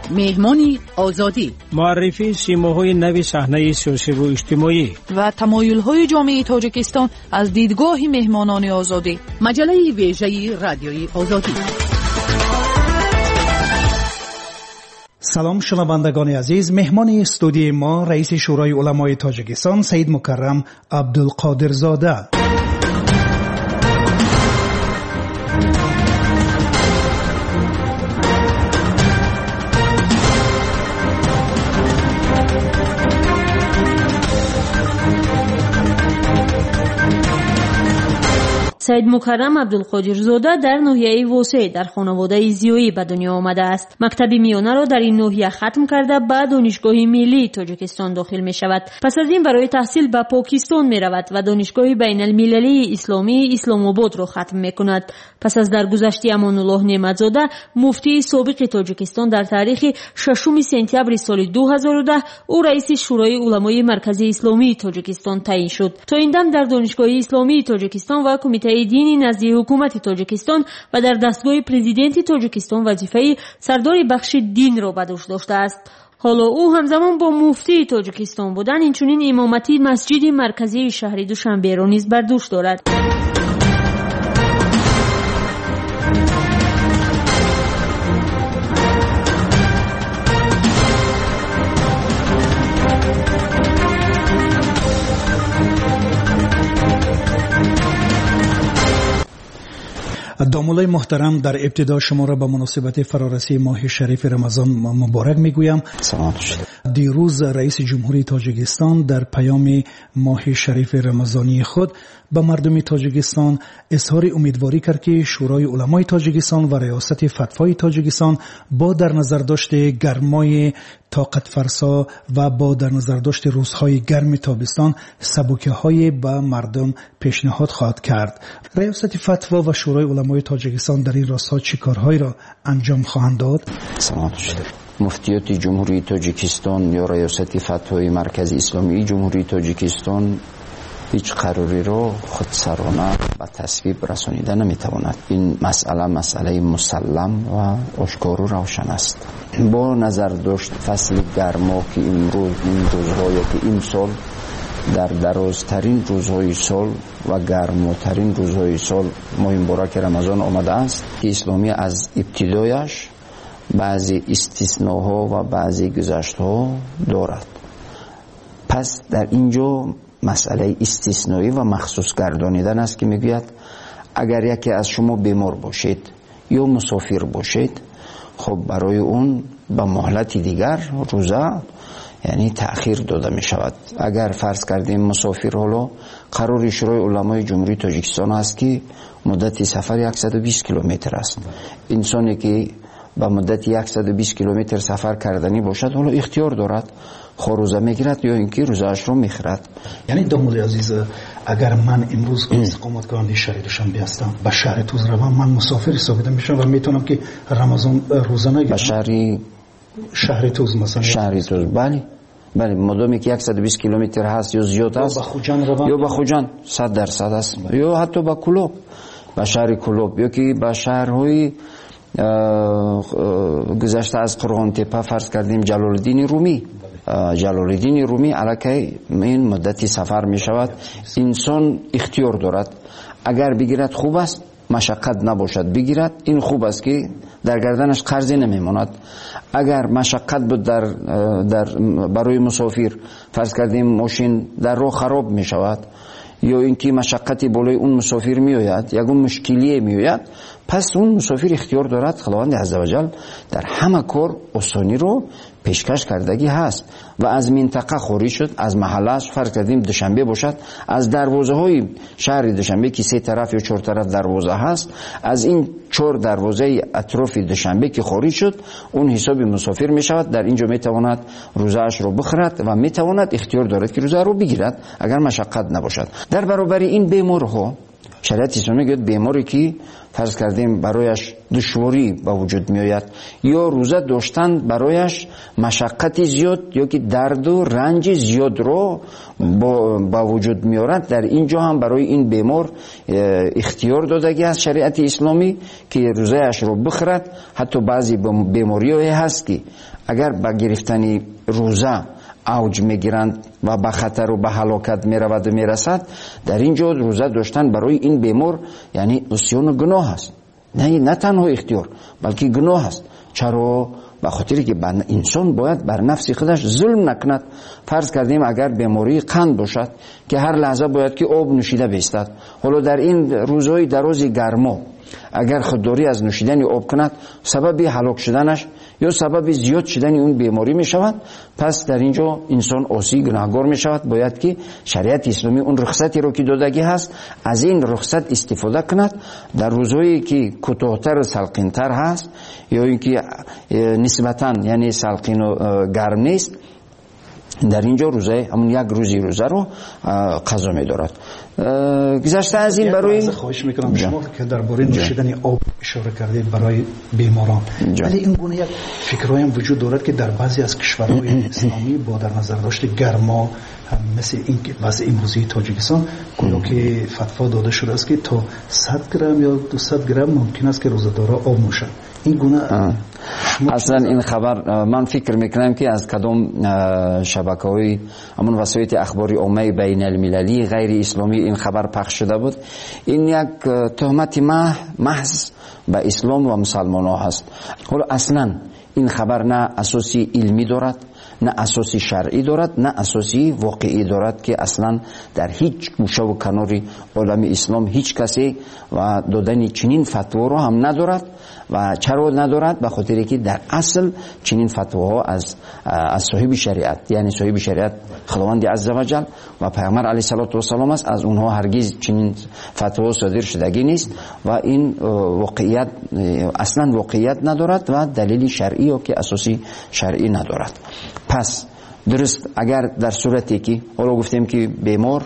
مهمانی آزادی، معرفی سیماهای نوی صحنه سیاسی و اجتماعی و تمایل‌های جامعه تاجیکستان از دیدگاه مهمانان آزادی. مجله ویژه رادیوی آزادی. سلام شنوندگان عزیز، مهمان استودیوی ما رئیس شورای علمای تاجیکستان سید مکرم عبدالقادر زاده. سید مکرم عبدالقادر زاده در ناحیه واسع در خانواده زیایی به دنیا آمده است. مکتب میانه را در این ناحیه ختم کرده به دانشگاه ملی تاجیکستان داخل می شود. پس از این برای تحصیل به پاکستان می رود و دانشگاه بین المللی اسلامی اسلام آباد را ختم می کند. پس از درگذشت امان الله نعمتزاده مفتی سابق تاجیکستان در تاریخ 6 سپتامبر سال 2010 او رئیس شورای علمای مرکزی اسلامی تاجیکستان تعیین شد. تا این دم در دانشگاه اسلامی تاجیکستان و کمیته دینی نزد حکومت تاجیکستان و در دستگاه پرزیدنت تاجیکستان وظیفه سردار بخش دین را به دوش داشته است. حالا او همزمان با مفتی تاجیکستان بودن اینچنین امامتی مسجد مرکزی شهر دوشنبه را نیز بر دوش دارد. دامولای محترم، در ابتدا شما را به مناسبت فرارسی ماه شریف رمضان مبارک میگویم. دیروز رئیس جمهوری تاجیکستان در پیام ماه شریف رمضانی خود به مردم تاجیکستان اظهار امیدواری کرد که شورای علمای تاجیکستان و ریاست فتوای تاجیکستان با در نظر داشت گرمای طاقت فرسا و با در نظر داشت روزهای گرم تابستان سبوکی‌های به مردم پیشنهاد خواهد کرد. ریاست فتوا و شورای علمای تاجیکستان در این راستا چه کارهایی را انجام خواهند داد؟ مفتیات جمهوری تاجیکستان یا ریاست فتوای مرکز اسلامی جمهوری تاجیکستان هیچ قراری رو خودسرانه به تصویب رسانیده نمیتواند. این مسئله مسلم و آشکار و روشن است. با نظر داشت فصل گرما که امروز این روزهایی که این سال در درازترین روزهای سال و گرماترین روزهای سال ماه مبارک رمضان آمده است که اسلامی از ابتدایش بعضی استثناها و بعضی گذشتها دارد. پس در اینجا مسئله استثنایی و مخصوص گردانیدن است که میگوید اگر یکی از شما بیمار باشید یا مسافر باشید، خب برای اون به مهلت دیگر روزه یعنی تأخیر داده می شود. اگر فرض کردیم مسافر حالا قرار شورای علمای جمهوری تاجیکستان است که مدت سفر 120 کیلومتر است. انسانی که به مدت 120 کیلومتر سفر کردنی باشد حالا اختیار دارد روزه میگیرد یا اینکه روزه‌اش رو میخورد. یعنی دامولی عزیز، اگر من امروز استقامت کننده شهر دوشنبه هستم به شهر توز روم، من مسافر حساب میشم و میتونم که رمضان روزه نگیرم به شهر توز مثلا. شهر توز بله مادامی که 120 کیلومتر هست یا زیاد است یا به خوجان 100% است یا حتی به کلوب، به شهر کلوب یا که به شهرهای گذشته از قرغان تپه فرض کردیم جلالالدین رومی علاکه این مدتی سفر می شود. انسان اختیار دارد، اگر بگیرد خوب است، مشقت نباشد بگیرد، این خوب است که در گردنش قرضی نمیماند. اگر مشقت بود در برای مسافر فرض کردیم ماشین در راه خراب می شود یا اینکه مشقتی بالای اون مسافر می آید، یگون مشکلی می آید، پس اون مسافر اختیار دارد. خداوند عزوجل در همه کار آسانی رو پیشکش کردگی هست و از منطقه خارج شد، از محلش فرض کردیم دوشنبه باشد، از دروازه های شهر دوشنبه که 3 طرف یا 4 طرف دروازه هست، از این 4 دروازه اطراف دوشنبه که خارج شد اون حساب مسافر می شود. در اینجا می تواند روزه‌اش رو بخورد و می تواند اختیار دارد که روزه رو بگیرد اگر مشقت نباشد. در برابر این بیمارها شریعت اسلامی میگه بیماری که فرض کردیم برایش دشواری به وجود میآید یا روزه داشتن برایش مشقت زیاد یا که درد و رنج زیاد رو با وجود میارد، در اینجا هم برای این بیمار اختیار دادگی از شریعت اسلامی که روزهش رو بخورد. حتی بعضی بیماری‌های هست که اگر با گرفتن روزه اوج میگیرند و به خطر و به هلاکت میرود و میرسد، در اینجا روزه داشتن برای این بیمار یعنی عصیان و گناه است، نه تنها اختیار بلکه گناه است. چرا؟ به خاطری که انسان باید بر نفس خودش ظلم نکند. فرض کردیم اگر بیماری قند باشد که هر لحظه باید که آب نوشیده بیستد، حالا در این روزهای دراز گرما اگر خودداری از نوشیدن آب کند سبب هلاک شدنش یا سبب زیاد شدن اون بیماری می شود، پس در اینجا انسان عاصی گناهکار می شود. باید که شریعت اسلامی اون رخصتی رو که دادگی هست از این رخصت استفاده کند در روزهایی که کوتاه‌تر و سلقین‌تر هست یا اینکه نسبتاً یعنی سلقین و گرم نیست، در اینجا روزه همون یک روزی روزه رو قضا می دارد. گذشته از این برای خواهش میکنم شما که درباره نوشیدن آب اشاره کردید برای بیماران، ولی این گونه یک فکرایی هم وجود دارد که در بعضی از کشورهای اسلامی با در نظر داشت گرما مثل این که وضع امروزی تاجیکستان گویا که فتوا داده شده است که تا 100 گرم یا 200 گرم ممکن است که روزه‌دارا آب نوشند. این گونه اصلا این خبر من فکر میکنم که از کدام شبکه‌های همون وسایل اخباری عامه بین المللی غیر اسلامی این خبر پخش شده بود. این یک تهمت محض به اسلام و مسلمان‌ها هست. حالا اصلا این خبر نه اساسی علمی دارد، نه اساسی شرعی دارد، نه اساسی واقعی دارد که اصلا در هیچ گوشه و کناری عالم اسلام هیچ کسی و دادن چنین فتوا رو هم ندارد. و چرا ندارد؟ به خاطری که در اصل چنین فتواها از صاحب شریعت یعنی صاحب شریعت خداوند عزوجل و پیامبر علیه السلام است، از اونها هرگز چنین فتوا صادر شدگی نیست و این واقعیت اصلا واقعیت ندارد و دلیل شرعی و که اساسی شرعی ندارد. پس درست اگر در صورتی که حالا گفتیم که بیمار،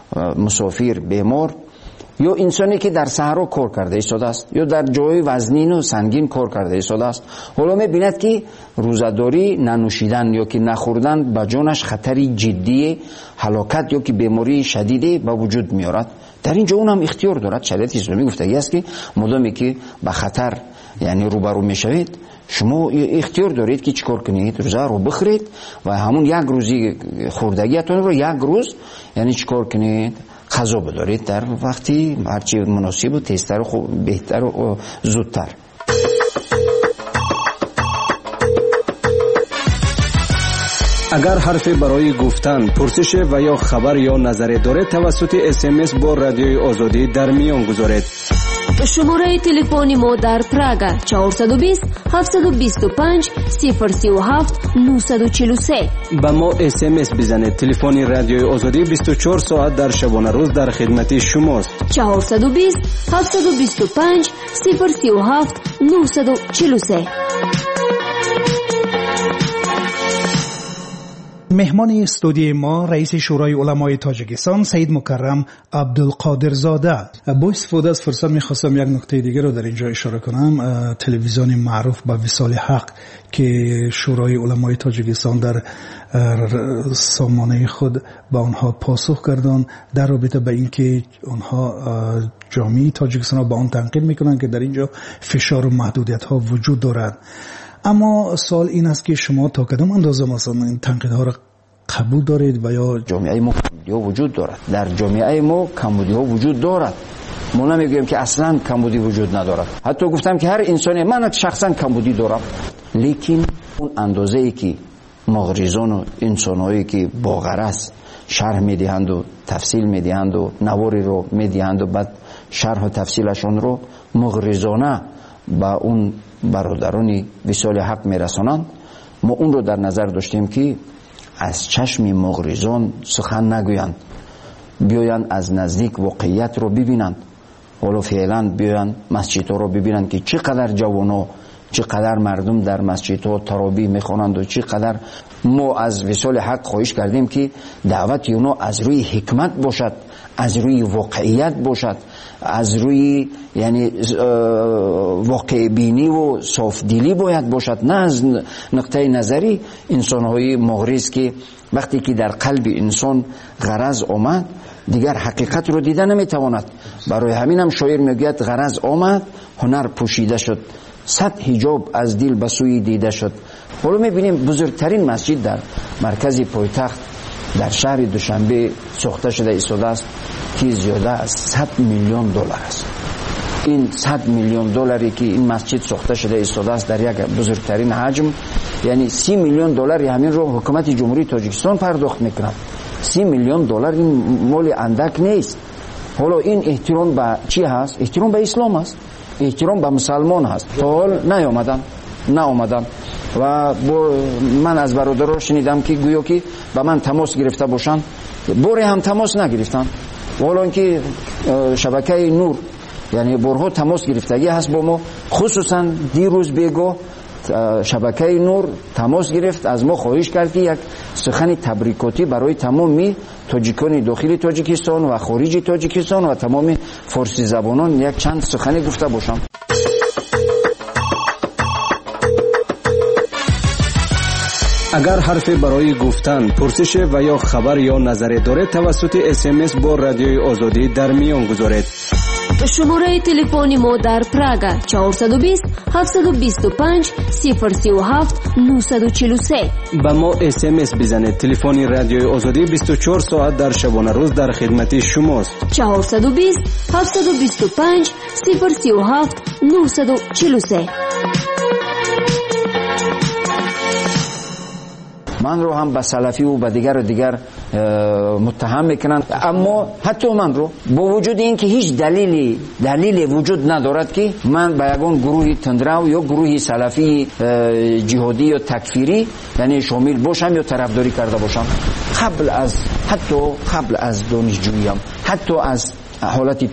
مسافر بیمار یا انسانی که در صحرا کار کرده ایستاده است یا در جای وزنین و سنگین کار کرده ایستاده است، حالا می‌بیند که روزه‌داری ننوشیدن یا که نخوردن به جانش خطری جدی هلاکت یا که بیماری شدیدی به وجود میارد، در اینجا اون هم اختیار دارد. شریعت اسلامی گفتگی است که مادامی که به خطر یعنی روبرو میشوید شما اختیار دارید که چیکار کنید، روزه رو بخورید و همون یک روزی خوردگیتون رو یک روز یعنی چیکار کنید قضا بدارید در وقتی هرچی مناسب و تیزتر و بهتر و زودتر. اگر حرفی برای گفتن، پرسش و یا خبر یا نظری دارید توسط SMS با رادیوی آزادی در میان گذارید. شماره تلفنی ما در پراگ 420 725 037 943. با ما SMS بزنید. تلفن رادیوی آزادی 24 ساعت در شبانه روز در خدمت شماست. 420 725 037 943. مهمان استودیوی ما رئیس شورای علمای تاجیکستان سید مکرم عبدالقادر زاده. با استفاده از فرصت میخواستم یک نکته دیگه رو در اینجا اشاره کنم. تلویزیون معروف به وصال حق که شورای علمای تاجیکستان در سامانه خود با آنها پاسخ کردند در رابطه به اینکه آنها جامعه تاجیکستان با آن تنقید میکنند که در اینجا فشار و محدودیت ها وجود دارد. اما سوال این است که شما تا کدام اندازه مثلا این تنقیدها را قبول دارید و یا جامعه ما کمبودی ها وجود دارد؟ در جامعه ما کمبودی ها وجود دارد. ما نمیگویم که اصلا کمبودی وجود ندارد، حتی گفتم که هر انسانی، من شخصا کمبودی دارم، لیکن اون اندازه ای که مغرضان و انسانهایی که با غرض شرح میدهند و تفصیل میدهند و نواری رو میدهند و بعد شرح و تفصیلشون رو مغرضانه با اون برادران وصال حق میرسانند، ما اون رو در نظر داشتیم که از چشم مغرضان سخن نگویند، بیایند از نزدیک واقعیت رو ببینند. حالا فعلا بیایند مسجد رو ببینند که چقدر جوانا چقدر مردم در مسجدها تراویح میخوانند و چقدر ما از وصال حق خواهش کردیم که دعوت اونا از روی حکمت باشد، از روی واقعیت باشد، از روی یعنی واقع بینی و صاف دلی باید باشد، نه از نقطه نظری انسان‌های مغرض که وقتی که در قلب انسان غرض آمد دیگر حقیقت رو دیده نمیتواند. برای همین هم شاعر میگوید غرض آمد هنر پوشیده شد، صد حجاب از دل به سوی دیده شد. حالا میبینیم بزرگترین مسجد در مرکز پایتخت در شهر دوشنبه ساخته شده ایستاده است که زیاده از 100 میلیون دلار است. این 100 میلیون دلاری که این مسجد ساخته شده ایستاده است در یک بزرگترین حجم، یعنی 30 میلیون دلار همین رو حکومت جمهوری تاجیکستان پرداخت میکند. 30 میلیون دلار این مال اندک نیست. حالا این احترام به چی هست؟ احترام به اسلام است، احترام به مسلمان هست. تا حال نیامدن و من از برادرها شنیدم که گویا که به من تماس گرفته باشن، بوری هم تماس نگرفتن. حالا اینکه شبکه نور یعنی برها تماس گرفتگی هست با ما، خصوصا دیروز بگو شبکه نور تماس گرفت از ما، خواهش کرد که یک سخن تبریکاتی برای تمام تاجیکان داخل تاجیکستان و خارج تاجیکستان و تمام فارسی زبانان یک چند سخنی گفته باشم. اگر حرفی برای گفتن، پرسش و یا خبر یا نظری دارید توسط SMS با رادیوی آزادی در میان گذارید. شماره تلفنی ما در پراگ 420 725 037 943. با ما SMS بزنید. تلفن رادیوی آزادی 24 ساعت در شبانه روز در خدمت شماست. 420 725 037 943. من رو هم به سلفی و به دیگر متهم میکنند، اما حتی من رو با وجود این که هیچ دلیلی وجود ندارد که من به یگان گروه تندرو یا گروه سلفی جهادی یا تکفیری یعنی شامل باشم یا طرفداری کرده باشم. قبل از دانشجوییم، حتی از حالت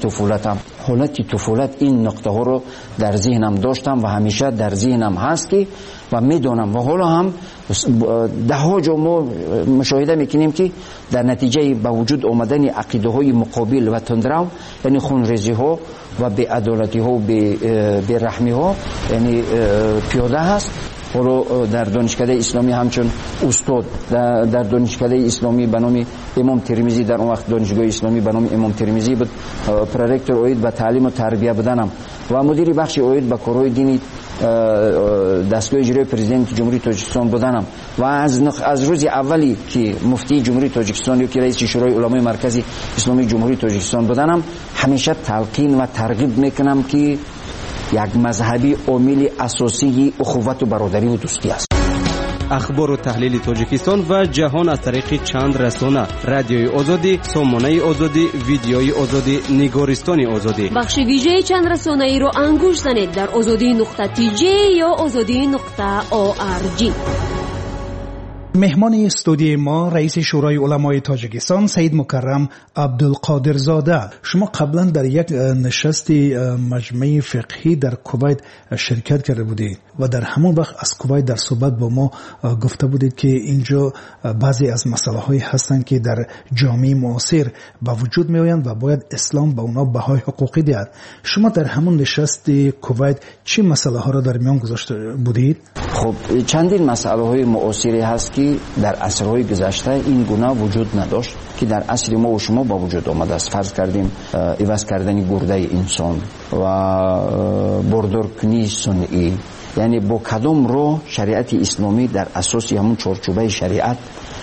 طفولت این نقطه ها رو در ذهنم داشتم و همیشه در ذهنم هست که و میدونم و حالا هم ده ها جا ما مشاهده میکنیم که در نتیجه با وجود آمدن عقیده های مقابل و تندرو یعنی خونریزی ها و بی‌عدالتی ها و بی‌رحمی ها یعنی پیاده هست. حالا در دانشکده اسلامی همچون استاد در دانشکده اسلامی به نام امام ترمذی، در اون وقت دانشگاه اسلامی به نام امام ترمذی بود، پرورکتور اوید به تعلیم و تربیه بودنم و مدیر بخش اوید به کارهای دینی دستگاه اجرایی پرزیدنت جمهوری تاجیکستان بودنم و از روز اولی که مفتی جمهوری تاجیکستان یا که رئیس شورای علمای مرکزی اسلامی جمهوری تاجیکستان بودنم همیشه تلقین و ترغیب میکنم که یک مذهبی عامل اساسی اخوت و برادری و دوستی است. اخبار و تحلیل تاجیکستان و جهان از طریق چند رسانه: رادیوی آزادی، سامانه آزادی، ویدیوی آزادی، نگارستان آزادی. بخش ویژه چند رسانه ای رو انگوش زنید در azadi.tj یا azadi.org. مهمان استودیوی ما رئیس شورای علمای تاجیکستان سید مکرم عبدالقادر زاده. شما قبلا در یک نشست مجمع فقهی در کویت شرکت کرده بودید و در همون وقت از کویت در صحبت با ما گفته بودید که اینجا بعضی از مسائل هایی هستند که در جامعه معاصر با وجود می آیند و باید اسلام به اونا بهای حقوقی دهد. شما در همون نشست کویت چه مسائل ها را در میان گذاشته بودید؟ خب چندین مسائل های معاصری هست که در عصرهای گذشته این گونه وجود نداشت که در عصر ما و شما با وجود آمده است. فرض کردیم عوض کردن گرده انسان و بردارکنی صنعی، یعنی با کدام رو شریعت اسلامی در اساس همون چارچوبه شریعت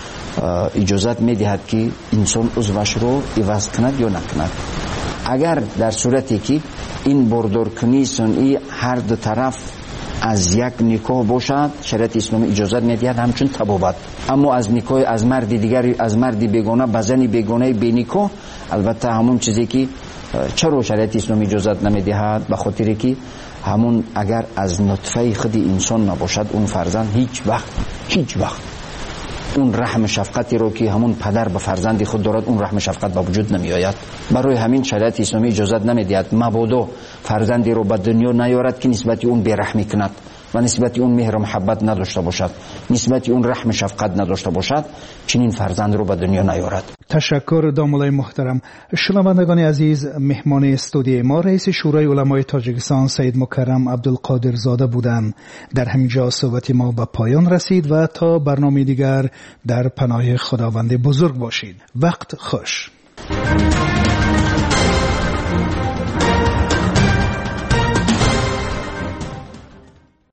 اجازت میدهد که انسان عضوش رو عوض کند یا نکند. اگر در صورتی که این بردارکنی صنعی هر دو طرف از یک نکاح باشد شریعت اسلامی اجازت میدهد همچون طبابت. اما از نکاح از مرد دیگری از مرد بیگانه به زن بیگانه بی نکاح البته همون چیزی که چرا شریعت اسلامی اجازت نمیدهد به خاطری که همون اگر از نطفه خود انسان نباشد اون فرزند هیچ وقت اون رحم شفقتی رو که همون پدر به فرزند خود دارد اون رحم شفقت به وجود نمی آید. برای همین شریعت اسلامی اجازت نمیدهد مبادا فرزندی رو به دنیا نیارد که نسبت اون بیرحمی کند و نسبت اون مهر و محبت نداشته باشد، نسبت اون رحم شفقت نداشته باشد، چنین فرزند رو به دنیا نیارد. تشکر دامولای محترم. شنوندگان عزیز، مهمان استودیوی ما رئیس شورای علمای تاجیکستان سید مکرم عبدالقادر زاده بودند. در همینجا صحبت ما به پایان رسید و تا برنامه دیگر در پناه خداوند بزرگ باشید. وقت خوش.